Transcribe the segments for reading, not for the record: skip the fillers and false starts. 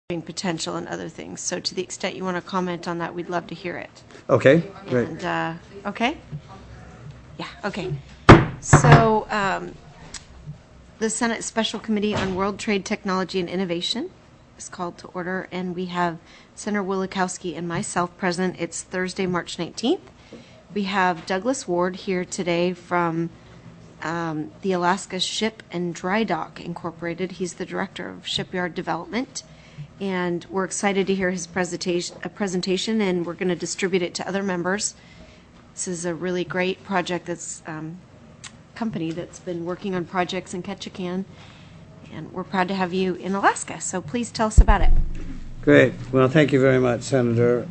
potential and other things. So to the extent you want to comment on that, we'd love to hear it. Okay, great. And, okay? Yeah, okay. So the Senate Special Committee on World Trade, Technology, and Innovation is called to order, and we have Senator Wielechowski and myself present. It's Thursday, March 19th. We have Douglas Ward here today from the Alaska Ship and Dry Dock Incorporated. He's the Director of Shipyard Development, and we're excited to hear his presentation, and we're going to distribute it to other members. This is a really great project that's company that's been working on projects in Ketchikan, and we're proud to have you in Alaska. So please tell us about it. Great. Well, thank you very much, Senator.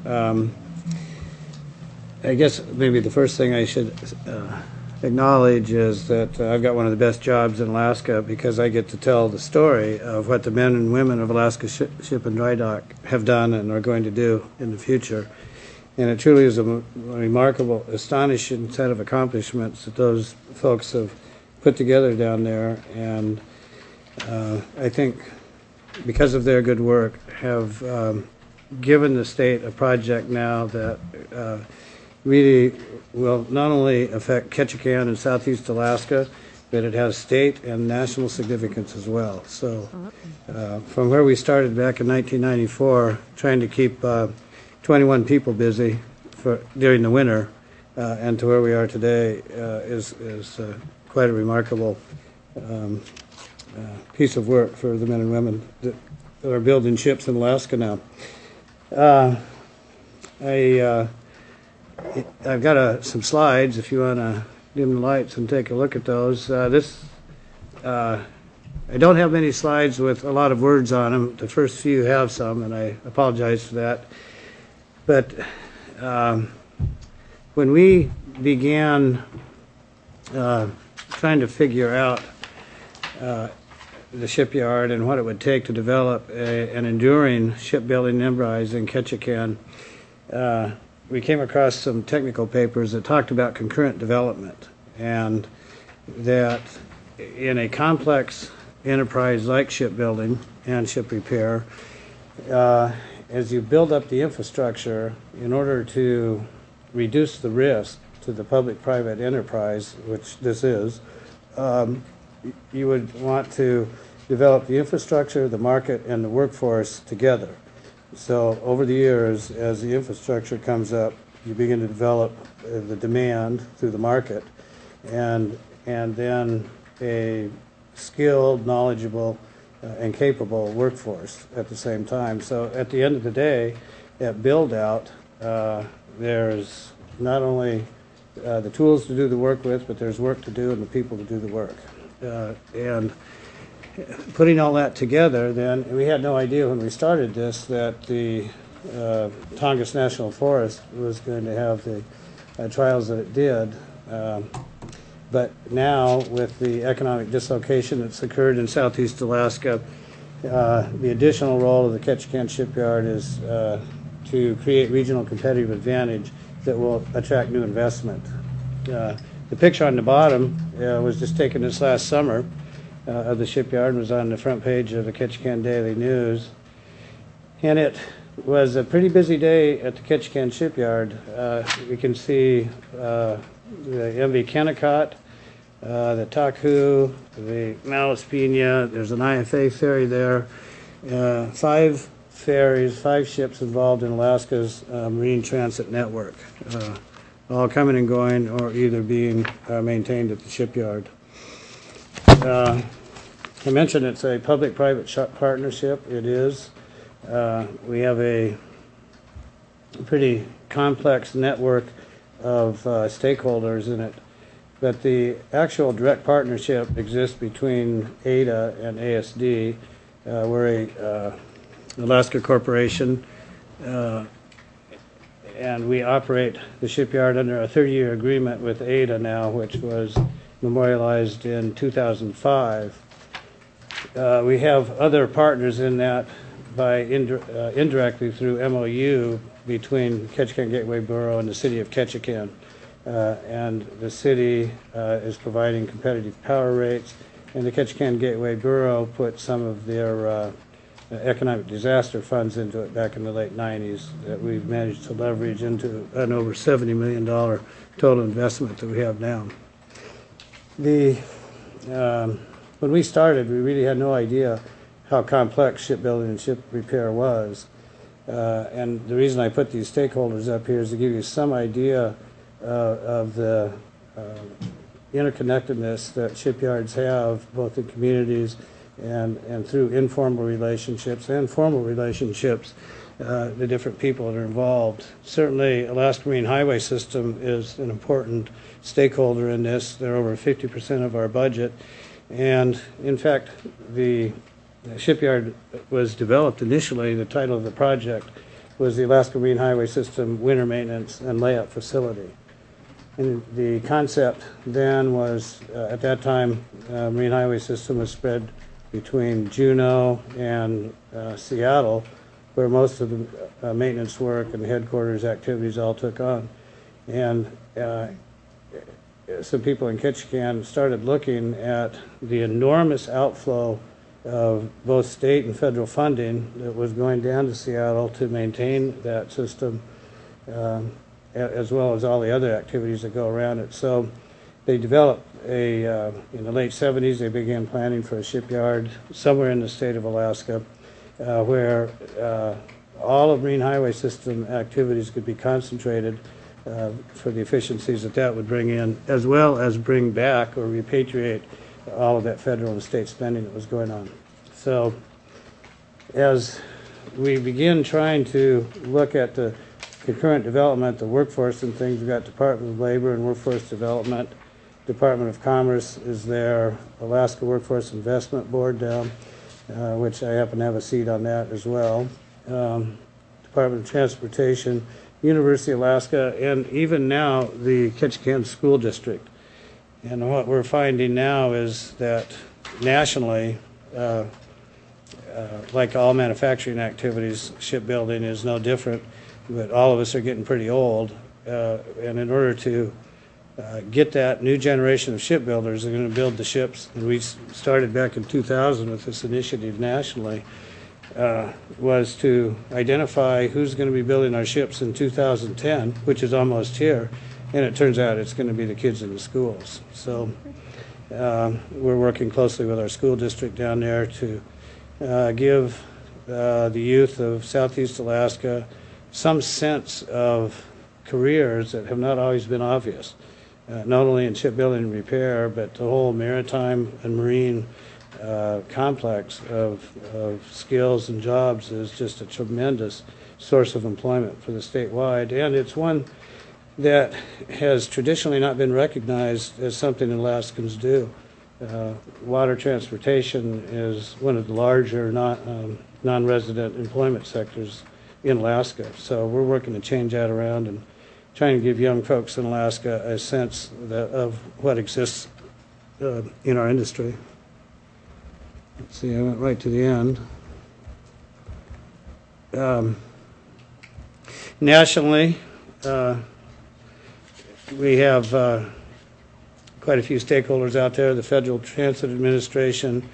I guess maybe the first thing I should acknowledge is that I've got one of the best jobs in Alaska because I get to tell the story of what the men and women of Alaska Ship and Dry Dock have done and are going to do in the future. And it truly is a remarkable, astonishing set of accomplishments that those folks have put together down there. And I think because of their good work have given the state a project now that really will not only affect Ketchikan and southeast Alaska, but it has state and national significance as well. So from where we started back in 1994, trying to keep 21 people busy during the winter, and to where we are today is quite a remarkable piece of work for the men and women that are building ships in Alaska now. I've got some slides if you want to dim the lights and take a look at those. I don't have many slides with a lot of words on them. The first few have some, and I apologize for that. But when we began trying to figure out the shipyard and what it would take to develop an enduring shipbuilding enterprise in Ketchikan, we came across some technical papers that talked about concurrent development, and that in a complex enterprise like shipbuilding and ship repair, as you build up the infrastructure in order to reduce the risk to the public-private enterprise, which this is, you would want to develop the infrastructure, the market, and the workforce together. So over the years, as the infrastructure comes up, you begin to develop the demand through the market, and then a skilled, knowledgeable, and capable workforce at the same time. So at the end of the day, at build-out, there's not only the tools to do the work with, but there's work to do and the people to do the work. And putting all that together, then, we had no idea when we started this that the Tongass National Forest was going to have the trials that it did. But now, with the economic dislocation that's occurred in southeast Alaska, the additional role of the Ketchikan shipyard is to create regional competitive advantage that will attract new investment. The picture on the bottom was just taken this last summer of the shipyard and was on the front page of the Ketchikan Daily News. And it was a pretty busy day at the Ketchikan shipyard. We can see the MV Kennecott, the Taku, the Malaspina. There's an IFA ferry there. 5 ferries, 5 ships involved in Alaska's marine transit network, all coming and going or either being maintained at the shipyard. I mentioned it's a public-private partnership. It is. We have a pretty complex network of stakeholders in it, but the actual direct partnership exists between ADA and ASD. We're a Alaska corporation, and we operate the shipyard under a 30-year agreement with ADA now, which was memorialized in 2005. We have other partners in that by indirectly through MOU between Ketchikan Gateway Borough and the city of Ketchikan. And the city is providing competitive power rates, and the Ketchikan Gateway Borough put some of their economic disaster funds into it back in the late 90s that we've managed to leverage into an over $70 million total investment that we have now. When we started, we really had no idea how complex shipbuilding and ship repair was. And the reason I put these stakeholders up here is to give you some idea of the interconnectedness that shipyards have, both in communities and through informal relationships and formal relationships, the different people that are involved. Certainly, Alaska Marine Highway System is an important stakeholder in this. They're over 50% of our budget. And in fact, the shipyard was developed initially. The title of the project was the Alaska Marine Highway System Winter Maintenance and Layout Facility. And the concept then was, at that time, Marine Highway System was spread between Juneau and Seattle, where most of the maintenance work and headquarters activities all took on. And some people in Ketchikan started looking at the enormous outflow of both state and federal funding that was going down to Seattle to maintain that system, as well as all the other activities that go around it. So they developed in the late 70s, they began planning for a shipyard somewhere in the state of Alaska where all of Marine Highway System activities could be concentrated for the efficiencies that would bring in, as well as bring back or repatriate all of that federal and state spending that was going on. So as we begin trying to look at the concurrent development, the workforce and things, we've got Department of Labor and Workforce Development, Department of Commerce is there, Alaska Workforce Investment Board down, which I happen to have a seat on that as well, Department of Transportation, University of Alaska, and even now the Ketchikan School District. And what we're finding now is that nationally, like all manufacturing activities, shipbuilding is no different, but all of us are getting pretty old. And in order to get that new generation of shipbuilders that are going to build the ships, and we started back in 2000 with this initiative nationally, was to identify who's going to be building our ships in 2010, which is almost here, and it turns out it's going to be the kids in the schools. So we're working closely with our school district down there to give the youth of Southeast Alaska some sense of careers that have not always been obvious, not only in shipbuilding and repair, but the whole maritime and marine complex of skills and jobs is just a tremendous source of employment for the statewide, and it's one that has traditionally not been recognized as something Alaskans do. Water transportation is one of the larger non-resident employment sectors in Alaska, so we're working to change that around and trying to give young folks in Alaska a sense of what exists in our industry. Let's see, I went right to the end. Nationally, we have quite a few stakeholders out there. The Federal Transit Administration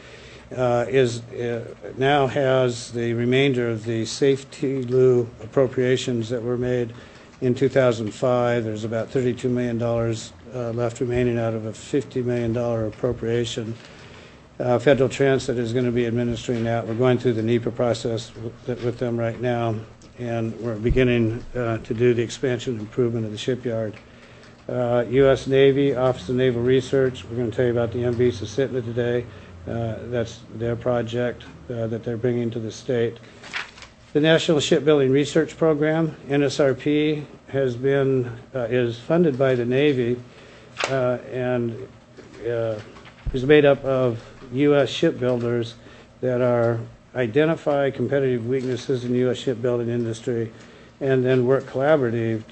now has the remainder of the safety lieu appropriations that were made in 2005. There's about $32 million left remaining out of a $50 million appropriation. Federal Transit is going to be administering that. We're going through the NEPA process with them right now, and we're beginning to do the expansion and improvement of the shipyard. U.S. Navy, Office of Naval Research, we're going to tell you about the MV Susitna today. That's their project that they're bringing to the state. The National Shipbuilding Research Program, NSRP, is funded by the Navy and is made up of U.S. shipbuilders that identify competitive weaknesses in the U.S. shipbuilding industry and then work collaboratively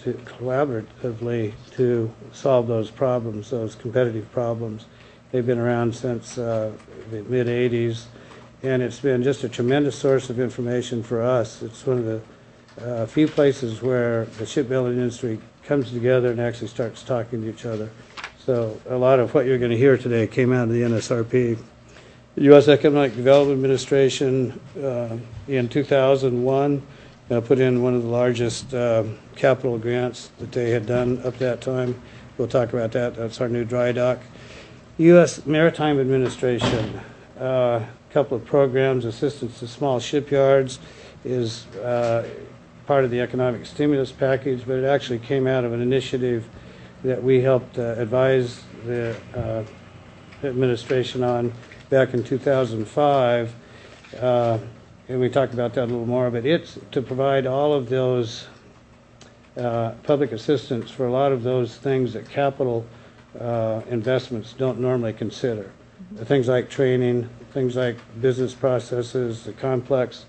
to solve those problems, those competitive problems. They've been around since the mid-'80s, and it's been just a tremendous source of information for us. It's one of the few places where the shipbuilding industry comes together and actually starts talking to each other. So a lot of what you're going to hear today came out of the NSRP. The U.S. Economic Development Administration in 2001 put in one of the largest capital grants that they had done up to that time. We'll talk about that. That's our new dry dock. U.S. Maritime Administration, a couple of programs, assistance to small shipyards is part of the economic stimulus package, but it actually came out of an initiative that we helped advise the administration on back in 2005, and we talked about that a little more, but it's to provide all of those public assistance for a lot of those things that capital investments don't normally consider. Things like training, things like business processes, the complex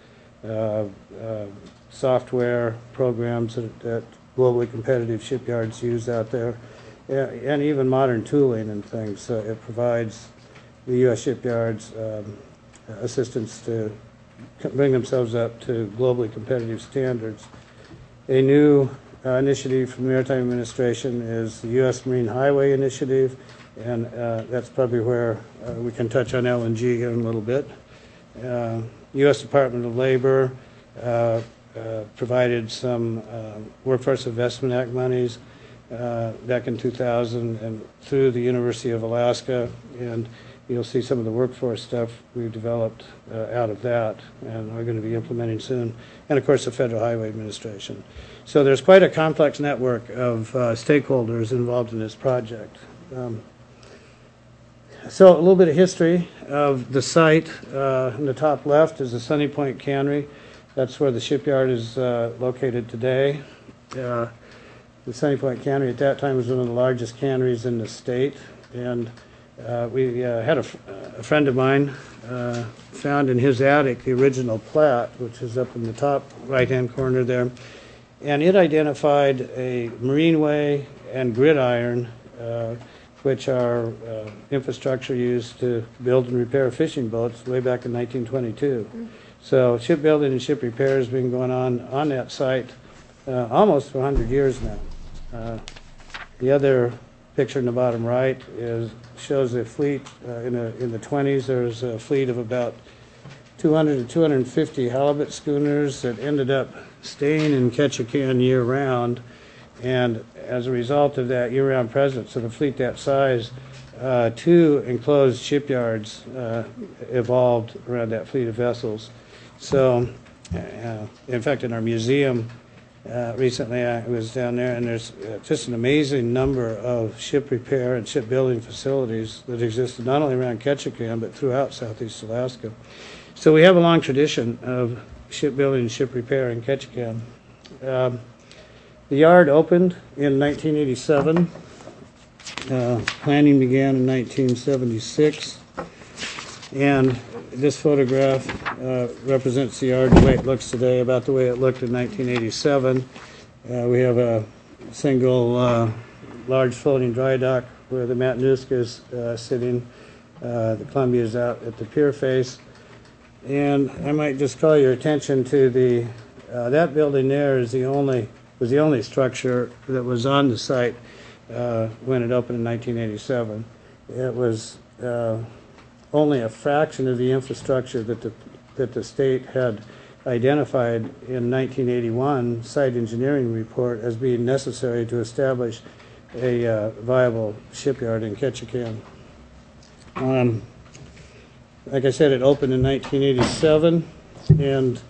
software programs that globally competitive shipyards use out there, and even modern tooling and things. It provides the U.S. shipyards assistance to bring themselves up to globally competitive standards. A new initiative from the Maritime Administration is the U.S. Marine Highway Initiative, and that's probably where we can touch on LNG here in a little bit. U.S. Department of Labor provided some Workforce Investment Act monies back in 2000 and through the University of Alaska, and you'll see some of the workforce stuff we've developed out of that and are going to be implementing soon, and of course the Federal Highway Administration. So there's quite a complex network of stakeholders involved in this project. So a little bit of history of the site. In the top left is the Sunny Point Cannery. That's where the shipyard is located today. The Sunny Point Cannery at that time was one of the largest canneries in the state, and we had a friend of mine found in his attic the original plat, which is up in the top right-hand corner there, and it identified a marineway and gridiron, which are infrastructure used to build and repair fishing boats way back in 1922. So shipbuilding and ship repair has been going on that site almost for 100 years now. The other picture in the bottom right shows a fleet in the 20s. There was a fleet of about 200 to 250 halibut schooners that ended up staying in Ketchikan year-round, and as a result of that year-round presence of a fleet that size, two enclosed shipyards evolved around that fleet of vessels. So, in fact, in our museum recently, I was down there, and there's just an amazing number of ship repair and shipbuilding facilities that existed not only around Ketchikan, but throughout Southeast Alaska. So we have a long tradition of shipbuilding and ship repair in Ketchikan. The yard opened in 1987. Planning began in 1976. And this photograph represents the yard the way it looks today, about the way it looked in 1987. We have a single large floating dry dock where the Matanuska is sitting. The Columbia is out at the pier face. And I might just call your attention to that building there was the only structure that was on the site when it opened in 1987. It was only a fraction of the infrastructure that the state had identified in 1981 site engineering report as being necessary to establish a viable shipyard in Ketchikan. Like I said, it opened in 1987 and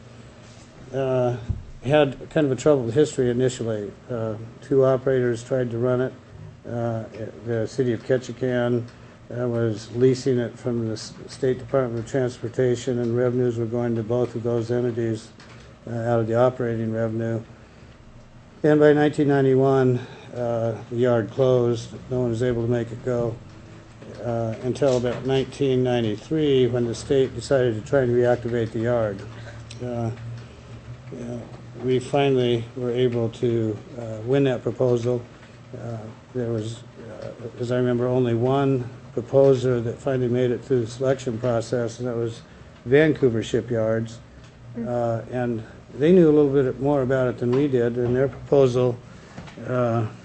had kind of a troubled history initially. Two operators tried to run it. The city of Ketchikan was leasing it from the State Department of Transportation, and revenues were going to both of those entities out of the operating revenue. And by 1991, the yard closed. No one was able to make it go until about 1993, when the state decided to try and reactivate the yard. We finally were able to win that proposal. There was, as I remember, only one proposer that finally made it through the selection process, and that was Vancouver Shipyards. And they knew a little bit more about it than we did, and their proposal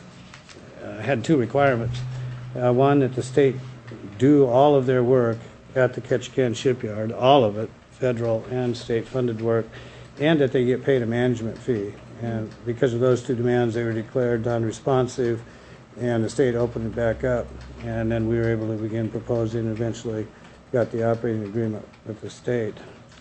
had two requirements. One, that the state do all of their work at the Ketchikan shipyard, all of it, federal and state funded work, and that they get paid a management fee. And because of those two demands, they were declared non-responsive, and the state opened it back up. And then we were able to begin proposing and eventually got the operating agreement with the state.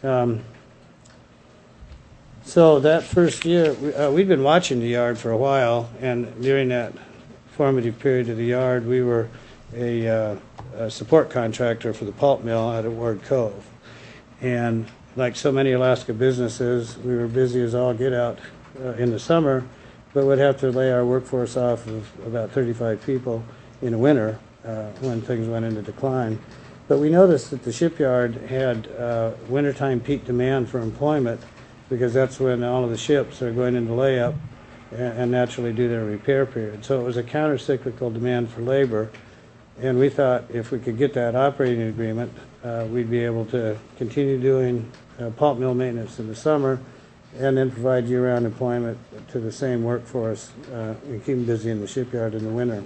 So that first year, we'd been watching the yard for a while, and during that formative period of the yard, we were a support contractor for the pulp mill out at Ward Cove. And like so many Alaska businesses, we were busy as all get out in the summer, but would have to lay our workforce off of about 35 people in the winter when things went into decline. But we noticed that the shipyard had wintertime peak demand for employment, because that's when all of the ships are going into layup and naturally do their repair period. So it was a counter-cyclical demand for labor, and we thought if we could get that operating agreement, we'd be able to continue doing pulp mill maintenance in the summer and then provide year-round employment to the same workforce and keep them busy in the shipyard in the winter.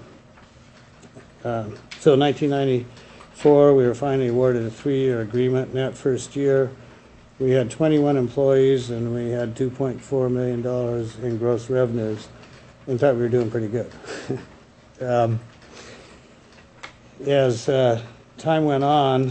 So in 1994, we were finally awarded a 3-year agreement. In that first year, we had 21 employees and we had $2.4 million in gross revenues. In fact, we were doing pretty good. As time went on,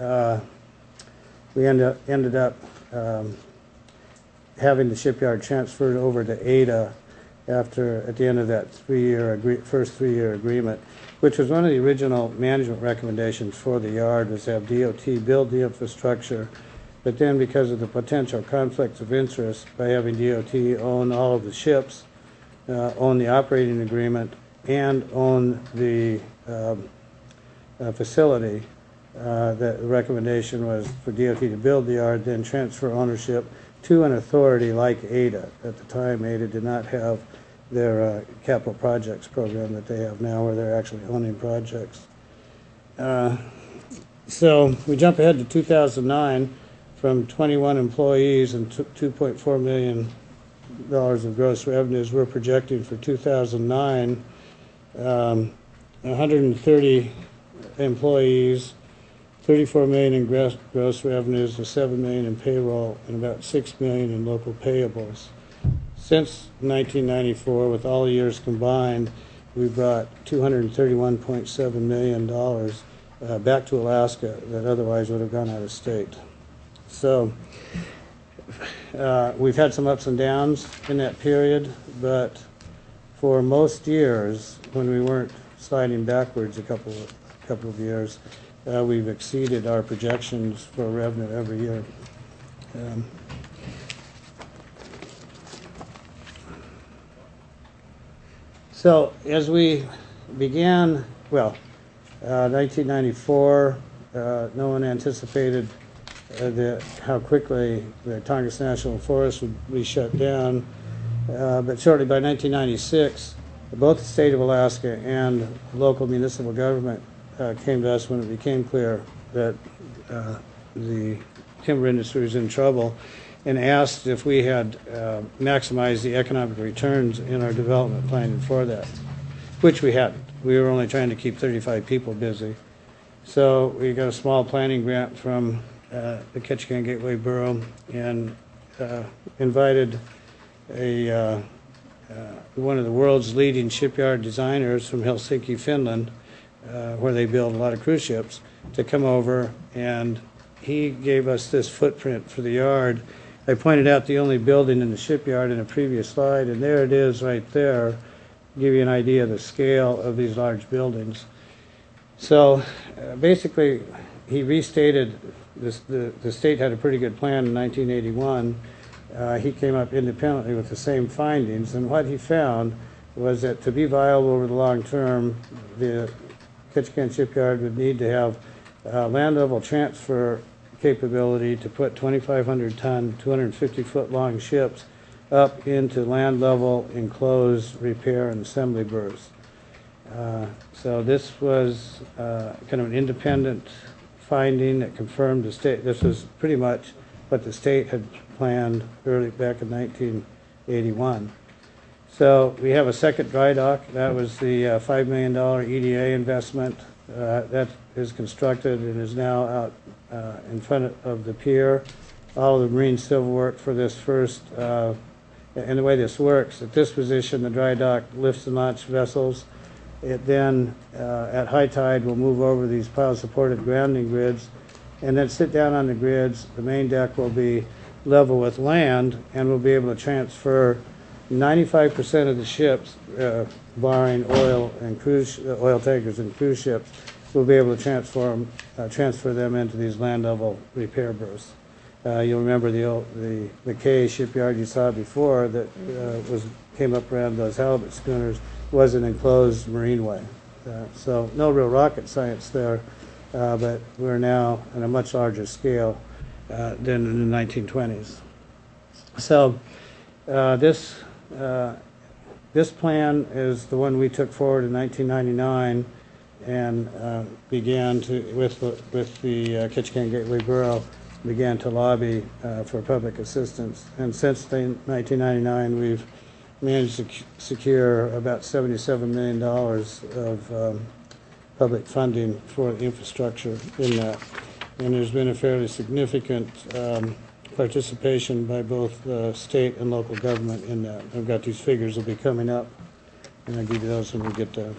we ended up having the shipyard transferred over to Ada at the end of that first 3-year agreement, which was one of the original management recommendations for the yard, was to have DOT build the infrastructure. But then, because of the potential conflicts of interest by having DOT own all of the ships, own the operating agreement, and own the facility, the recommendation was for DOT to build the yard, then transfer ownership to an authority like Ada. At the time, Ada did not have their capital projects program that they have now, where they're actually owning projects. So we jump ahead to 2009. From 21 employees and $2.4 million of gross revenues, we're projecting for 2009 130 employees, $34 million in gross revenues, and $7 million in payroll, and about $6 million in local payables. Since 1994, with all years combined, we brought $231.7 million back to Alaska that otherwise would have gone out of state. So we've had some ups and downs in that period, but for most years, when we weren't sliding backwards a couple of years, we've exceeded our projections for revenue every year. So as we began, 1994, no one anticipated how quickly the Tongass National Forest would be shut down. But shortly by 1996, both the state of Alaska and local municipal government came to us when it became clear that the timber industry was in trouble, and asked if we had maximized the economic returns in our development planning for that, which we hadn't. We were only trying to keep 35 people busy. So we got a small planning grant from the Ketchikan Gateway Borough and invited one of the world's leading shipyard designers from Helsinki, Finland, where they build a lot of cruise ships, to come over, and he gave us this footprint for the yard. I pointed out the only building in the shipyard in a previous slide, and there it is right there, give you an idea of the scale of these large buildings. So basically, he restated this. The state had a pretty good plan in 1981. He came up independently with the same findings, and what he found was that to be viable over the long term, the Ketchikan shipyard would need to have land level transfer capability to put 2,500 ton, 250 foot long ships up into land level enclosed repair and assembly berths. So this was kind of an independent finding that confirmed the state. This was pretty much what the state had planned early back in 1981. So we have a second dry dock. That was the $5 million EDA investment that is constructed and is now out in front of the pier. All of the marine civil work for this first, and the way this works, at this position, the dry dock lifts and launch vessels. It then, at high tide, will move over these pile-supported grounding grids and then sit down on the grids. The main deck will be level with land, and we'll be able to transfer 95% of the ships, barring oil and oil tankers and cruise ships, we'll be able to transfer them into these land level repair berths. You'll remember the K shipyard you saw before that came up around those halibut schooners was an enclosed marineway. So no real rocket science there, but we're now on a much larger scale than in the 1920s. So this plan is the one we took forward in 1999 and began to, with the Ketchikan Gateway Borough, began to lobby for public assistance. And since 1999, we've managed to secure about $77 million of public funding for the infrastructure in that. And there's been a fairly significant participation by both state and local government in that. I've got these figures will be coming up, and I'll give you those when we get there.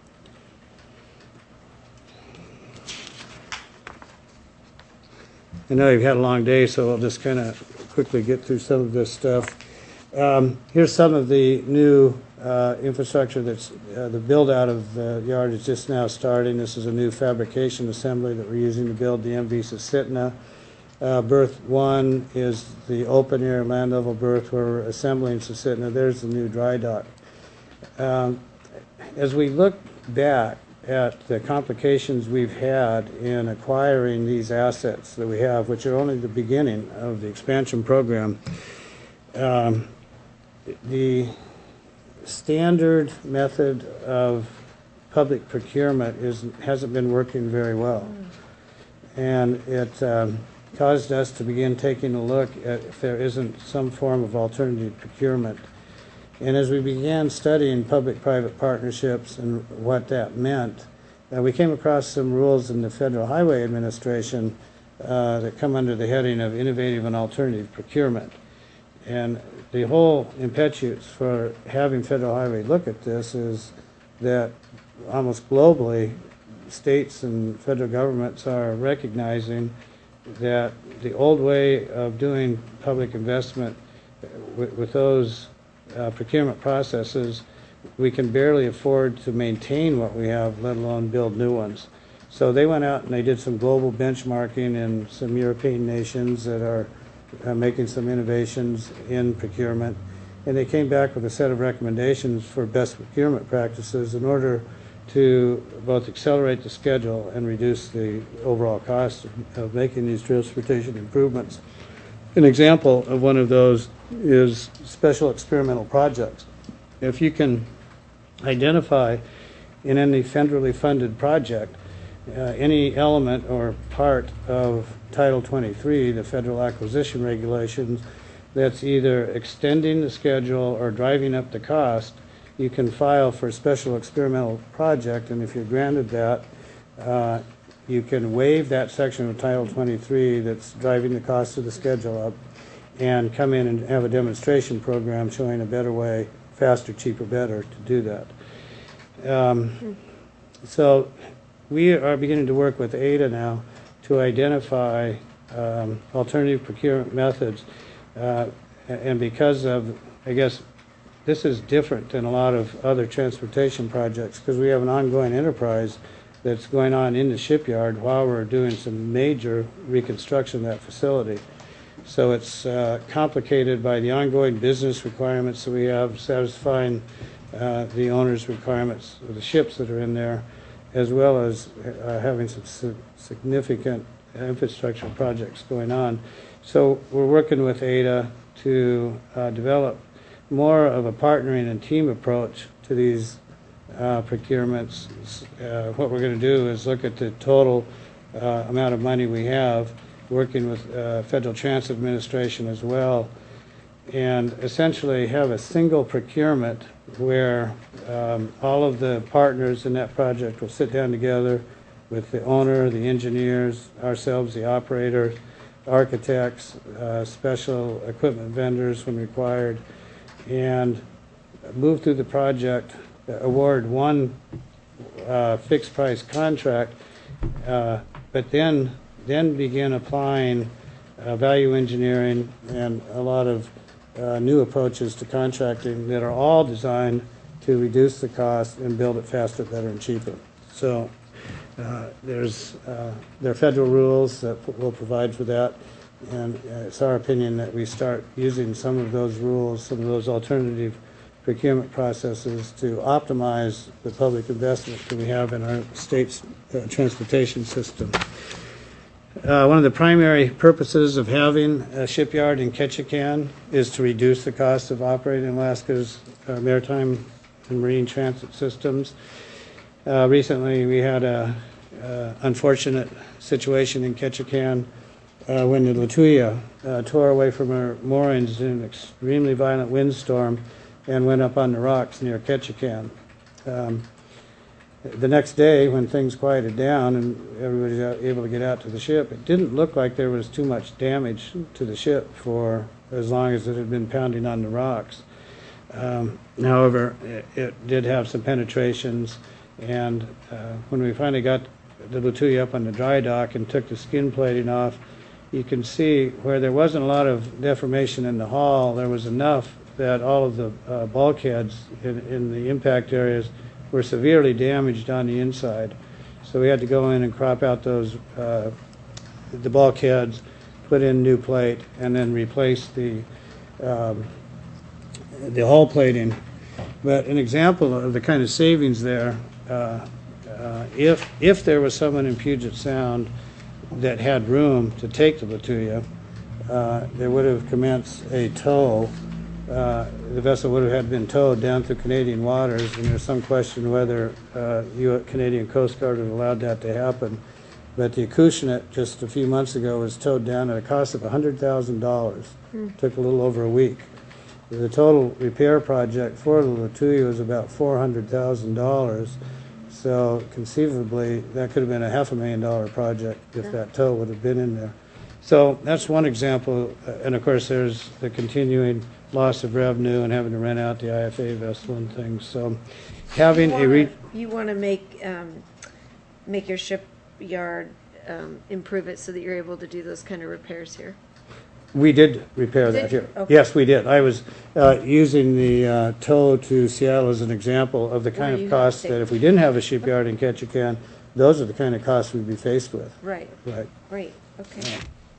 I know you've had a long day, so I'll just kind of quickly get through some of this stuff. Here's some of the new infrastructure that's the build out of the yard is just now starting. This is a new fabrication assembly that we're using to build the MV Susitna. Berth 1 is the open air land level berth where we're assembling Susitna. There's the new dry dock. As we look back at the complications we've had in acquiring these assets that we have, which are only the beginning of the expansion program, the standard method of public procurement hasn't been working very well. And it caused us to begin taking a look at if there isn't some form of alternative procurement. And as we began studying public-private partnerships and what that meant, we came across some rules in the Federal Highway Administration that come under the heading of innovative and alternative procurement. And the whole impetus for having Federal Highway look at this is that almost globally, states and federal governments are recognizing that the old way of doing public investment with those procurement processes, we can barely afford to maintain what we have, let alone build new ones. So they went out and they did some global benchmarking in some European nations that are making some innovations in procurement, and they came back with a set of recommendations for best procurement practices in order to both accelerate the schedule and reduce the overall cost of making these transportation improvements. An example of one of those is special experimental projects. If you can identify in any federally funded project any element or part of Title 23, the Federal Acquisition Regulations, that's either extending the schedule or driving up the cost, you can file for a special experimental project, and if you're granted that, you can waive that section of Title 23 that's driving the cost of the schedule up and come in and have a demonstration program showing a better way, faster, cheaper, better to do that. So we are beginning to work with ADA now to identify alternative procurement methods. And because of, I guess, this is different than a lot of other transportation projects because we have an ongoing enterprise that's going on in the shipyard while we're doing some major reconstruction of that facility. So it's complicated by the ongoing business requirements that we have, satisfying the owner's requirements of the ships that are in there, as well as having some significant infrastructure projects going on. So we're working with ADA to develop more of a partnering and team approach to these procurements. What we're going to do is look at the total amount of money we have, working with Federal Transit Administration as well, and essentially have a single procurement where all of the partners in that project will sit down together with the owner, the engineers, ourselves, the operators, architects, special equipment vendors when required, and move through the project, award one fixed price contract, but then begin applying value engineering and a lot of new approaches to contracting that are all designed to reduce the cost and build it faster, better, and cheaper. So there are federal rules that will provide for that, and it's our opinion that we start using some of those rules, some of those alternative procurement processes to optimize the public investment that we have in our state's transportation system. One of the primary purposes of having a shipyard in Ketchikan is to reduce the cost of operating Alaska's maritime and marine transit systems. Recently, we had a unfortunate situation in Ketchikan when the Lituya tore away from her moorings in an extremely violent windstorm and went up on the rocks near Ketchikan. The next day, when things quieted down and everybody was able to get out to the ship, it didn't look like there was too much damage to the ship for as long as it had been pounding on the rocks. However, it did have some penetrations, and when we finally got the Lituya up on the dry dock and took the skin plating off, you can see where there wasn't a lot of deformation in the hull, there was enough that all of the bulkheads in the impact areas were severely damaged on the inside. So we had to go in and crop out those the bulkheads, put in new plate, and then replace the hull plating. But an example of the kind of savings there, if there was someone in Puget Sound that had room to take the Lituya, they would have commenced a tow. The vessel would have been towed down through Canadian waters, and there's some question whether Canadian Coast Guard had allowed that to happen. But the Acushnet, just a few months ago, was towed down at a cost of $100,000. Took a little over a week. The total repair project for the Lituya was about $400,000. So conceivably, that could have been a $500,000 project if that tow would have been in there. So that's one example, and of course there's the continuing loss of revenue and having to rent out the IFA vessel and things. So having you want to make your shipyard improve it so that you're able to do those kind of repairs here. We did repair that here. Okay. Yes, we did. I was using the tow to Seattle as an example of the kind of costs that if we didn't have a shipyard in Ketchikan, those are the kind of costs we'd be faced with. Right. Right. Great. Okay.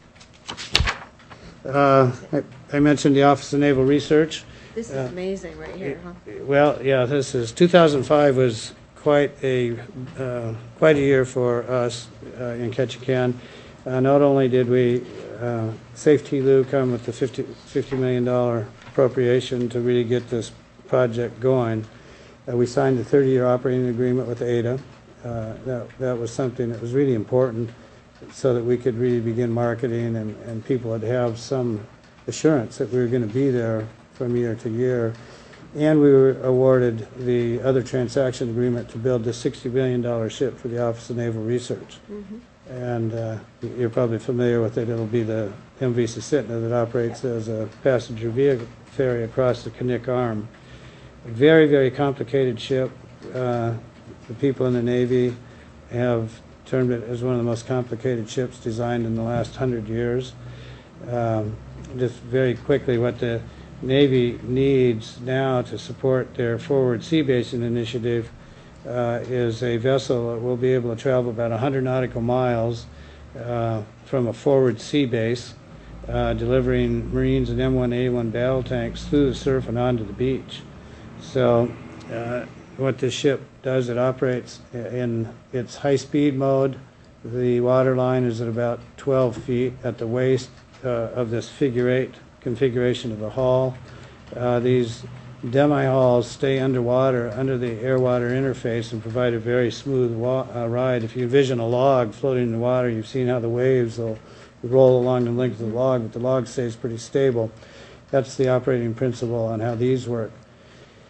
I mentioned the Office of Naval Research. This is amazing right here, huh? Well, yeah, this is 2005 was quite a year for us in Ketchikan. Not only did we Safe Tlu come with the $50 million appropriation to really get this project going. We signed a 30-year operating agreement with ADA. That was something that was really important so that we could really begin marketing and people would have some assurance that we were going to be there from year to year. And we were awarded the other transaction agreement to build the $60 billion ship for the Office of Naval Research. And you're probably familiar with it. It'll be the MV Susitna that operates as a passenger vehicle ferry across the Knik Arm. A very, very complicated ship. The people in the Navy have termed it as one of the most complicated ships designed in the last 100 years. Just very quickly, what the Navy needs now to support their forward sea basing initiative is a vessel that will be able to travel about 100 nautical miles from a forward sea base, delivering Marines and M1A1 battle tanks through the surf and onto the beach. So what this ship does, it operates in its high-speed mode. The water line is at about 12 feet at the waist of this figure-8 configuration of the hull. These demi-hulls stay underwater, under the air-water interface, and provide a very smooth ride. If you envision a log floating in the water, you've seen how the waves will roll along the length of the log, but the log stays pretty stable. That's the operating principle on how these work.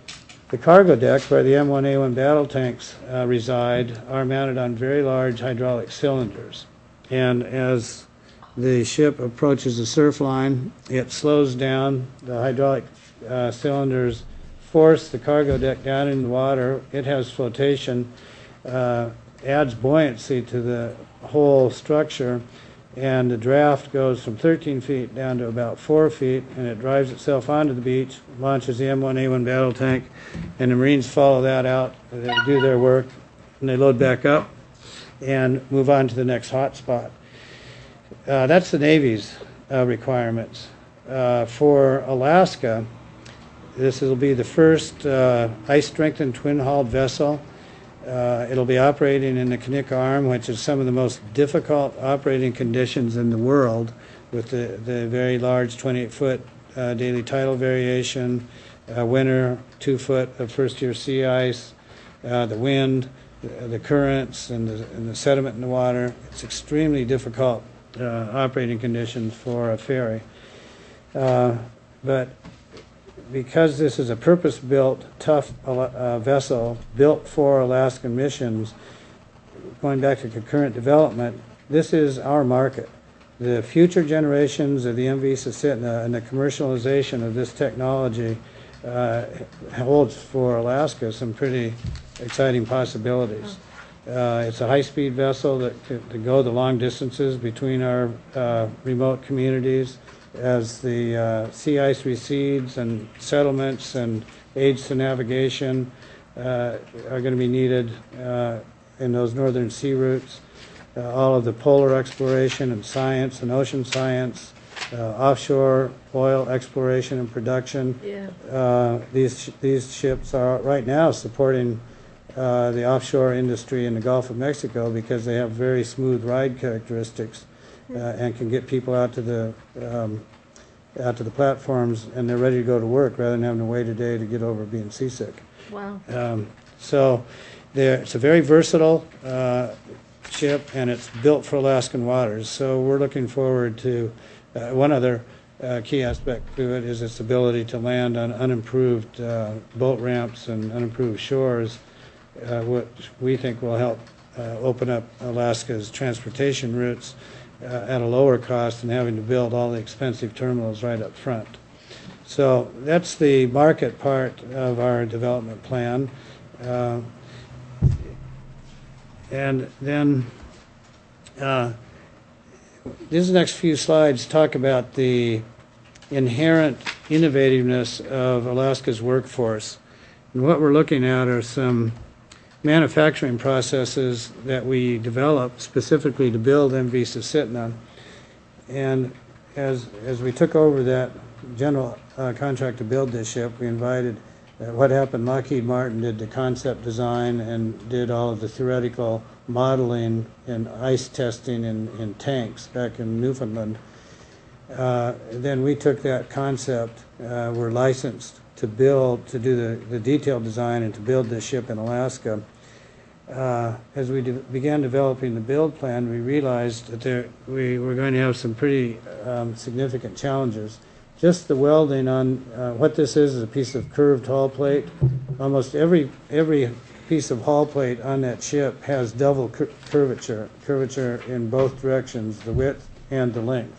The cargo deck, where the M1A1 battle tanks reside, are mounted on very large hydraulic cylinders. And as the ship approaches the surf line, it slows down. The hydraulic cylinders force the cargo deck down in the water. It has flotation, adds buoyancy to the whole structure, and the draft goes from 13 feet down to about 4 feet, and it drives itself onto the beach, launches the M1A1 battle tank, and the Marines follow that out. They do their work, and they load back up and move on to the next hot spot. That's the Navy's requirements. For Alaska, this will be the first ice-strengthened twin-hulled vessel. It'll be operating in the Knik Arm, which is some of the most difficult operating conditions in the world, with the very large 28-foot daily tidal variation, winter 2 foot of first-year sea ice, the wind, the currents, and the sediment in the water. It's extremely difficult operating conditions for a ferry. But because this is a purpose-built, tough vessel built for Alaskan missions, going back to concurrent development, this is our market. The future generations of the MV Susitna and the commercialization of this technology holds for Alaska some pretty exciting possibilities. It's a high-speed vessel that can go the long distances between our remote communities. As the sea ice recedes and settlements and aids to navigation are going to be needed in those northern sea routes. All of the polar exploration and science and ocean science, offshore oil exploration and production. Yeah. These ships are right now supporting the offshore industry in the Gulf of Mexico because they have very smooth ride characteristics. And can get people out to the platforms, and they're ready to go to work rather than having to wait a day to get over being seasick. Wow. So it's a very versatile ship, and it's built for Alaskan waters. So we're looking forward to one other key aspect to it is its ability to land on unimproved boat ramps and unimproved shores, which we think will help open up Alaska's transportation routes at a lower cost than having to build all the expensive terminals right up front. So that's the market part of our development plan. And then these next few slides talk about the inherent innovativeness of Alaska's workforce. And what we're looking at are some manufacturing processes that we developed specifically to build MV Susitna. And as we took over that general contract to build this ship, we invited what happened. Lockheed Martin did the concept design and did all of the theoretical modeling and ice testing in tanks back in Newfoundland. Then we took that concept, were licensed to do the detailed design and to build this ship in Alaska. As we began developing the build plan, we realized that we were going to have some pretty significant challenges. Just the welding on what this is a piece of curved hull plate. Almost every piece of hull plate on that ship has double curvature in both directions, the width and the length.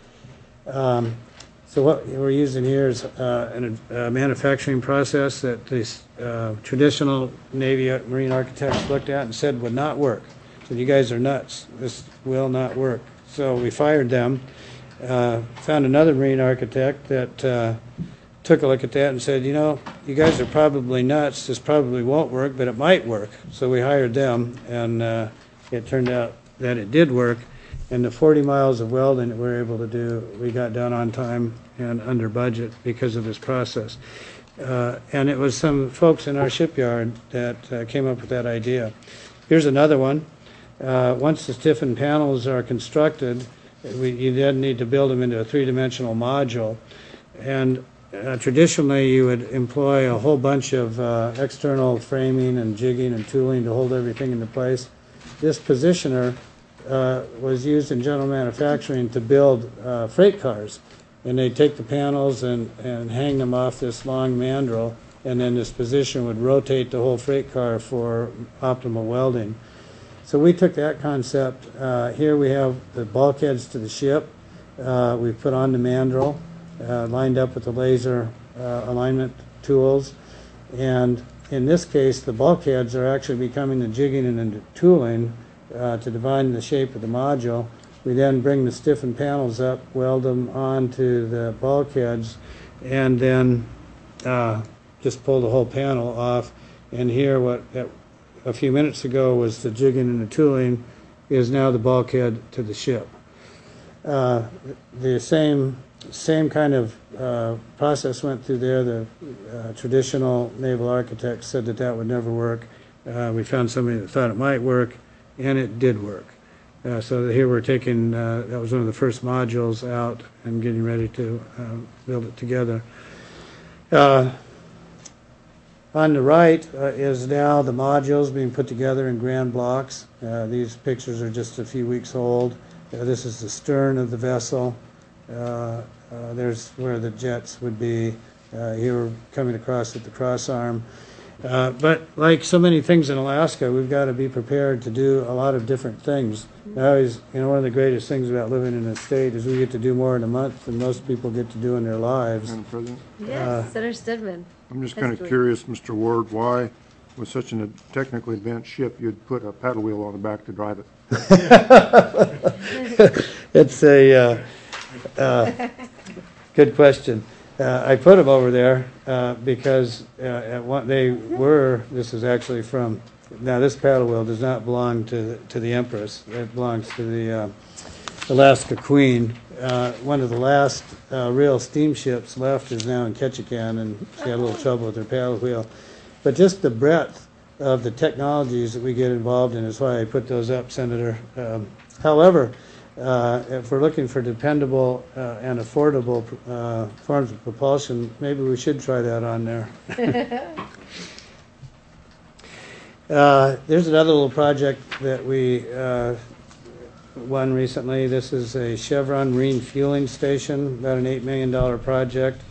So what we're using here is a manufacturing process that these traditional Navy Marine architects looked at and said would not work. So you guys are nuts. This will not work. So we fired them, found another Marine architect that took a look at that and said, you know, you guys are probably nuts. This probably won't work, but it might work. So we hired them, and it turned out that it did work. And the 40 miles of welding that we were able to do, we got done on time and under budget because of this process. And it was some folks in our shipyard that came up with that idea. Here's another one. Once the stiffened panels are constructed, you then need to build them into a three-dimensional module. And traditionally, you would employ a whole bunch of external framing and jigging and tooling to hold everything into place. This positioner was used in general manufacturing to build freight cars. And they take the panels and hang them off this long mandrel and then this position would rotate the whole freight car for optimal welding. So we took that concept. Here we have the bulkheads to the ship. We put on the mandrel, lined up with the laser alignment tools. And in this case, the bulkheads are actually becoming the jigging and the tooling to define the shape of the module. We then bring the stiffened panels up, weld them onto the bulkheads, and then just pull the whole panel off. And here, what a few minutes ago was the jigging and the tooling is now the bulkhead to the ship. The same kind of process went through there. The traditional naval architects said that would never work. We found somebody that thought it might work, and it did work. So here we're taking, that was one of the first modules out and getting ready to build it together. On the right is now the modules being put together in grand blocks. These pictures are just a few weeks old. This is the stern of the vessel. There's where the jets would be. Here we're coming across at the cross arm. But like so many things in Alaska, we've got to be prepared to do a lot of different things. One of the greatest things about living in a state is we get to do more in a month than most people get to do in their lives. Madam President? Yes, Senator Stedman. I'm just kind of curious, Mr. Ward, why with such a technically advanced ship you'd put a paddle wheel on the back to drive it? It's a good question. I put them over there because this is actually from, now this paddle wheel does not belong to the Empress. It belongs to the Alaska Queen. One of the last real steamships left is now in Ketchikan, and she had a little trouble with her paddle wheel. But just the breadth of the technologies that we get involved in is why I put those up, Senator. However, if we're looking for dependable and affordable forms of propulsion, maybe we should try that on there. There's another little project that we won recently. This is a Chevron Marine Fueling Station, about an $8 million project.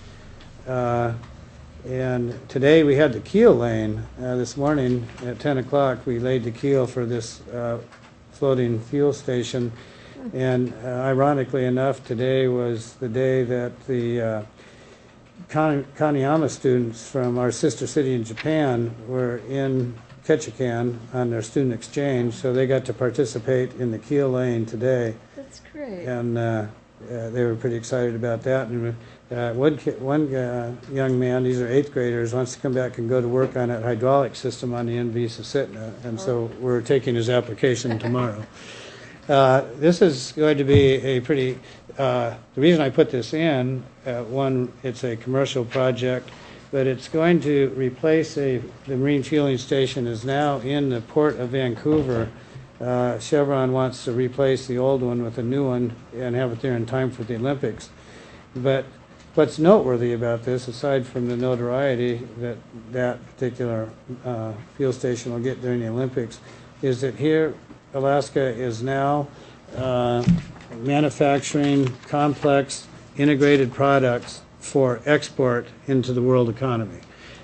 And today we had the keel laying. This morning at 10 o'clock we laid the keel for this floating fuel station. And ironically enough, today was the day that the Kaneyama students from our sister city in Japan were in Ketchikan on their student exchange, so they got to participate in the keel laying today. That's great. And they were pretty excited about that. And one young man, these are 8th graders, wants to come back and go to work on that hydraulic system on the NV Susitna, and so we're taking his application tomorrow. This is going to be a pretty, the reason I put this in, one, it's a commercial project, but it's going to replace the Marine Fueling Station is now in the port of Vancouver. Chevron wants to replace the old one with a new one and have it there in time for the Olympics. But what's noteworthy about this, aside from the notoriety that that particular fuel station will get during the Olympics, is that here Alaska is now manufacturing complex integrated products for export into the world economy.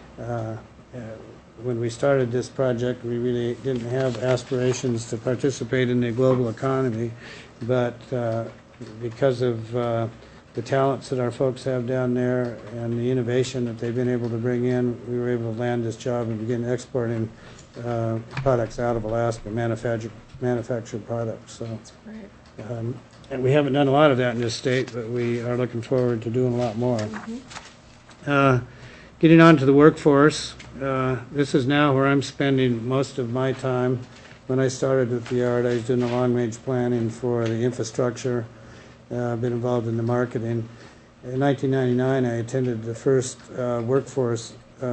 When we started this project, we really didn't have aspirations to participate in the global economy, but because of the talents that our folks have down there and the innovation that they've been able to bring in, we were able to land this job and begin exporting products out of Alaska, manufactured products. So, That's great. and we haven't done a lot of that in this state, but we are looking forward to doing a lot more. Getting on to the workforce, this is now where I'm spending most of my time. When I started with the Yard, I was doing the long-range planning for the infrastructure. I've been involved in the marketing. In 1999, I attended the first workforce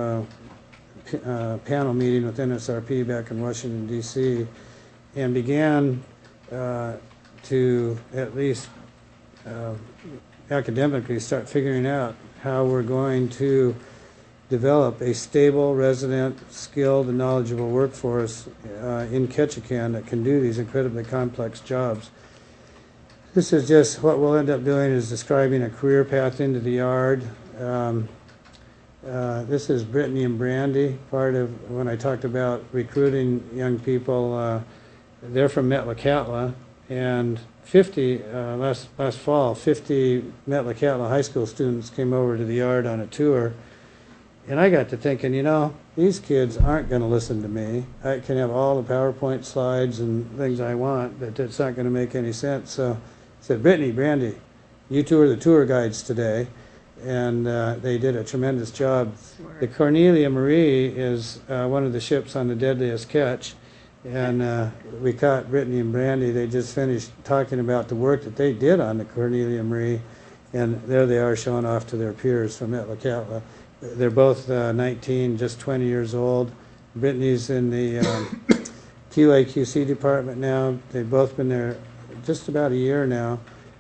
panel meeting with NSRP back in Washington, D.C., and began to at least academically start figuring out how we're going to develop a stable, resident, skilled, and knowledgeable workforce in Ketchikan that can do these incredibly complex jobs. This is just what we'll end up doing is describing a career path into the Yard. This is Brittany and Brandy, part of when I talked about recruiting young people. They're from Metlakatla, and 50, last fall, 50 Metlakatla high school students came over to the yard on a tour. And I got to thinking, you know, these kids aren't going to listen to me. I can have all the PowerPoint slides and things I want, but it's not going to make any sense. So I said, Brittany, Brandy, you two are the tour guides today. And they did a tremendous job. The Cornelia Marie is one of the ships on the Deadliest Catch. And we caught Brittany and Brandy. They just finished talking about the work that they did on the Cornelia Marie. And there they are showing off to their peers from Metlakatla. They're both 19, just 20 years old. Brittany's in the QA/QC department now. They've both been there just about a year now.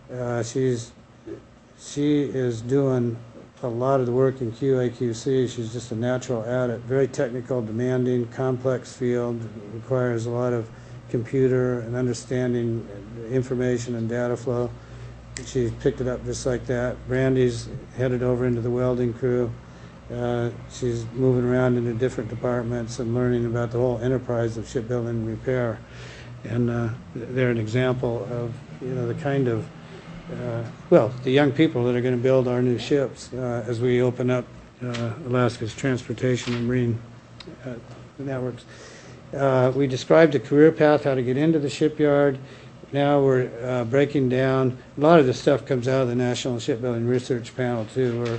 She is doing a lot of the work in QA/QC. She's just a natural at it. Very technical, demanding, complex field. Requires a lot of computer and understanding information and data flow. She picked it up just like that. Brandy's headed over into the welding crew. She's moving around into different departments and learning about the whole enterprise of shipbuilding and repair. And they're an example of, you know, the kind of the young people that are going to build our new ships as we open up Alaska's transportation and marine networks. We described a career path, how to get into the shipyard. Now we're breaking down. A lot of this stuff comes out of the National Shipbuilding Research Panel too.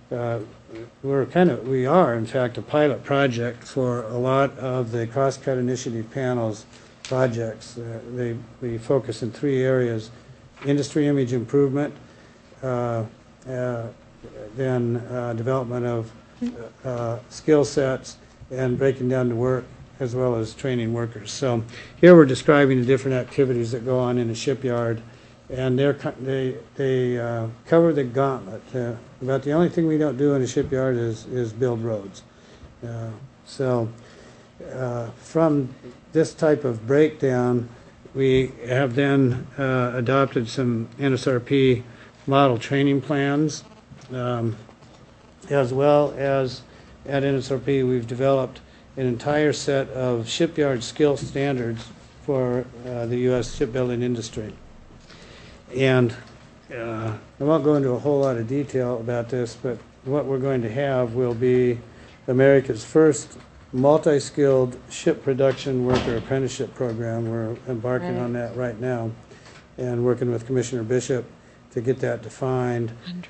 We are in fact a pilot project for a lot of the Crosscut Initiative Panel's projects. We focus in 3 areas: industry image improvement, then development of skill sets, and breaking down the work, as well as training workers. So here we're describing the different activities that go on in a shipyard, and they cover the gauntlet. About the only thing we don't do in a shipyard is build roads. From this type of breakdown, we have then adopted some NSRP model training plans, as well as at NSRP we've developed an entire set of shipyard skill standards for the U.S. shipbuilding industry. And I won't go into a whole lot of detail about this, but what we're going to have will be America's first multi-skilled ship production worker apprenticeship program. We're embarking on that right now and working with Commissioner Bishop to get that defined.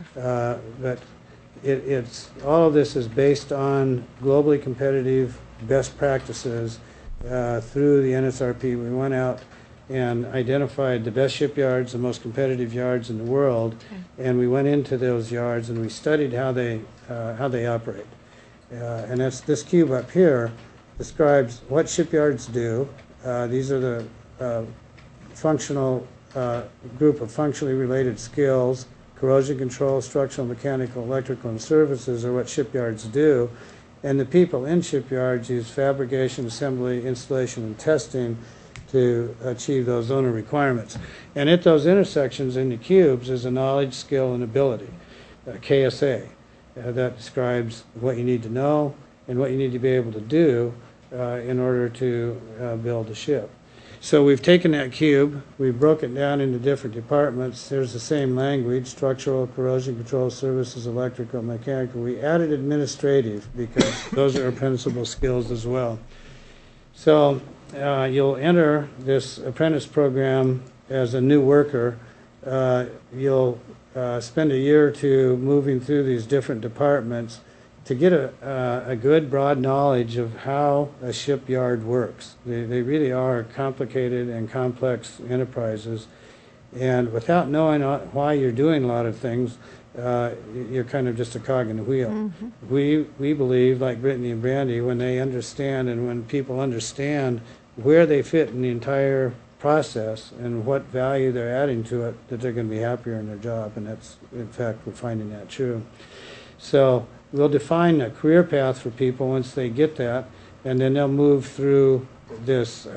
But it's all of this is based on globally competitive best practices through the NSRP. We went out and identified the best shipyards, the most competitive yards in the world, and we went into those yards and we studied how they operate. And that's this cube up here describes what shipyards do. These are the functional group of functionally related skills. Corrosion control, structural, mechanical, electrical, and services are what shipyards do. And the people in shipyards use fabrication, assembly, installation, and testing to achieve those owner requirements. And at those intersections in the cubes is a knowledge, skill, and ability, KSA. That describes what you need to know and what you need to be able to do in order to build a ship. So we've taken that cube, we broke it down into different departments. There's the same language: structural, corrosion control, services, electrical, mechanical. We added administrative because those are apprenticeable skills as well. So you'll enter this apprentice program as a new worker. You'll spend a year or two moving through these different departments to get a good broad knowledge of how a shipyard works. They really are complicated and complex enterprises, and without knowing why you're doing a lot of things, you're kind of just a cog in the wheel. Mm-hmm. We believe, like Brittany and Brandy, when they understand and when people understand where they fit in the entire process and what value they're adding to it, that they're going to be happier in their job. And that's, in fact, we're finding that true. So we'll define a career path for people once they get that, and then they'll move through this.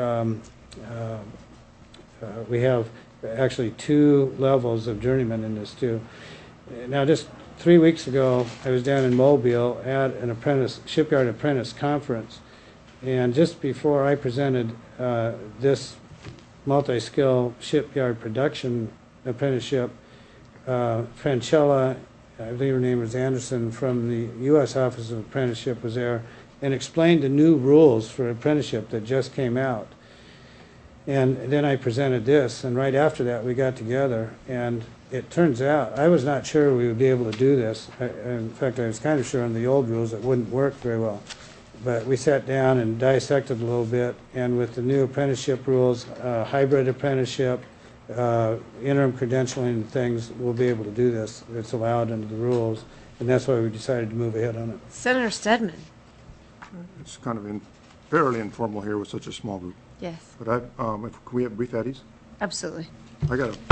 We have actually 2 levels of journeyman in this too. Now, just 3 weeks ago, I was down in Mobile at an shipyard apprentice conference, and just before I presented this multi-skill shipyard production apprenticeship, Franchella, I believe her name was Anderson, from the U.S. Office of Apprenticeship was there and explained the new rules for apprenticeship that just came out. And then I presented this, and right after that we got together, and it turns out I was not sure we would be able to do this. In fact, I was kind of sure on the old rules it wouldn't work very well. But we sat down and dissected a little bit, and with the new apprenticeship rules, hybrid apprenticeship, interim credentialing things, we'll be able to do this. It's allowed under the rules, and that's why we decided to move ahead on it. Senator Stedman. It's kind of fairly informal here with such a small group. Yes, But can we have brief Eddies? absolutely. I got a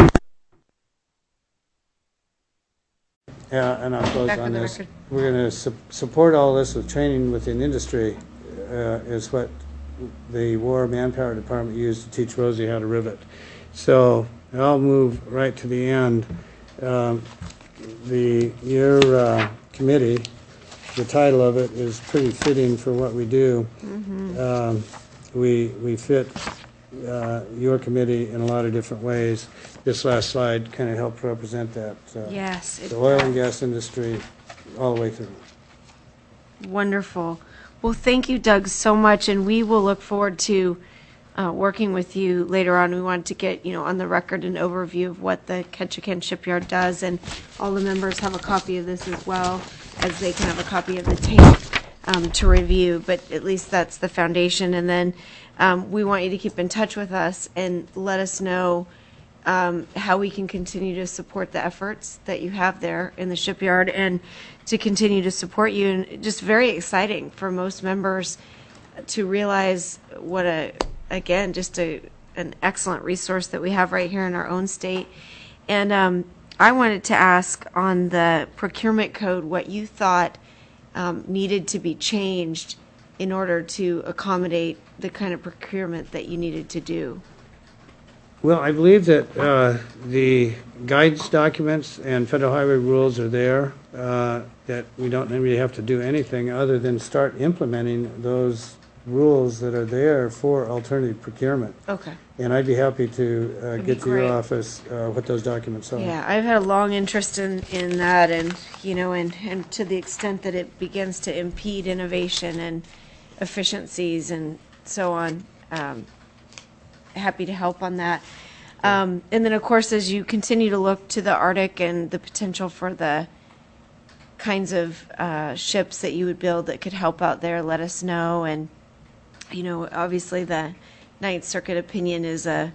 Yeah, and I'll close Back on with the this. record. We're going to support all this with training within industry, is what the War Manpower Department used to teach Rosie how to rivet. So I'll move right to the end. Your committee, the title of it is pretty fitting for what we do. We fit your committee in a lot of different ways. This last slide kind of helped represent that. Yes. The oil and gas industry all the way through. Wonderful. Well, thank you, Doug, so much, and we will look forward to working with you later on. We want to get, on the record an overview of what the Ketchikan Shipyard does, and all the members have a copy of this as well, as they can have a copy of the tape to review, but at least that's the foundation. And then we want you to keep in touch with us and let us know how we can continue to support the efforts that you have there in the shipyard and to continue to support you. And just very exciting for most members to realize what an excellent resource that we have right here in our own state. And I wanted to ask on the procurement code what you thought needed to be changed in order to accommodate the kind of procurement that you needed to do. Well, I believe that the guidance documents and federal highway rules are there, that we don't really have to do anything other than start implementing those rules that are there for alternative procurement. Okay. And I'd be happy to get to your great. office what those documents are. Yeah, I've had a long interest in that, and and to the extent that it begins to impede innovation and efficiencies and so on, happy to help on that. And then, of course, as you continue to look to the Arctic and the potential for the kinds of ships that you would build that could help out there, let us know. And obviously the Ninth Circuit opinion is a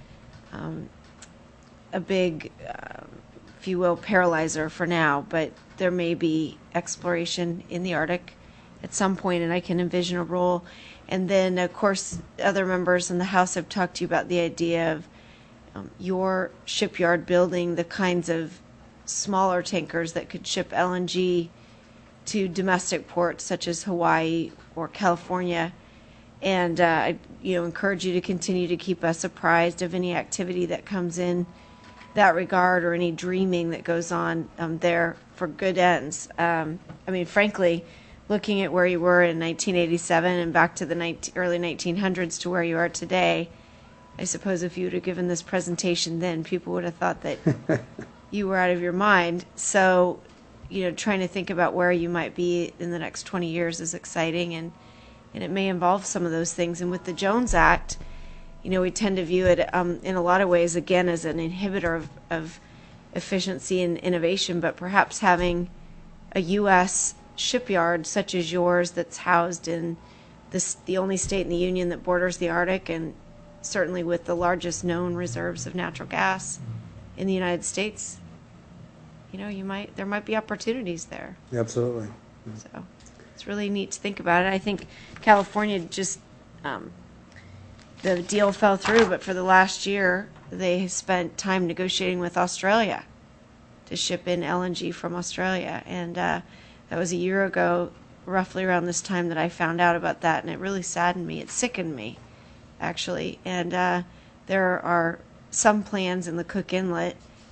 big, if you will, paralyzer for now, but there may be exploration in the Arctic at some point, and I can envision a role. And then, of course, other members in the House have talked to you about the idea of your shipyard building the kinds of smaller tankers that could ship LNG to domestic ports such as Hawaii or California. And I encourage you to continue to keep us apprised of any activity that comes in that regard or any dreaming that goes on there for good ends. Frankly, looking at where you were in 1987 and back to the early 1900s to where you are today, I suppose if you would have given this presentation then, people would have thought that you were out of your mind. So, trying to think about where you might be in the next 20 years is exciting, and it may involve some of those things. And with the Jones Act, we tend to view it in a lot of ways, again, as an inhibitor of efficiency and innovation, but perhaps having a U.S. shipyard such as yours that's housed in the only state in the Union that borders the Arctic, and certainly with the largest known reserves of natural gas in the United States, there might be opportunities there. Absolutely. So it's really neat to think about it. I think California just, the deal fell through, but for the last year, they spent time negotiating with Australia to ship in LNG from Australia. And that was a year ago, roughly around this time, that I found out about that, and it really saddened me. It sickened me, actually. And there are some plans in the Cook Inlet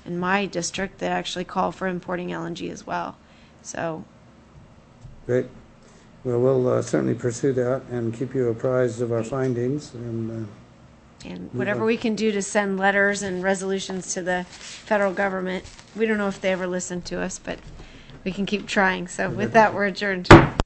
in my district that actually call for importing LNG as well. So, Great. Well, we'll certainly pursue that and keep you apprised of our findings. and whatever we can do to send letters and resolutions to the federal government. We don't know if they ever listen to us, but we can keep trying. So with that, we're adjourned.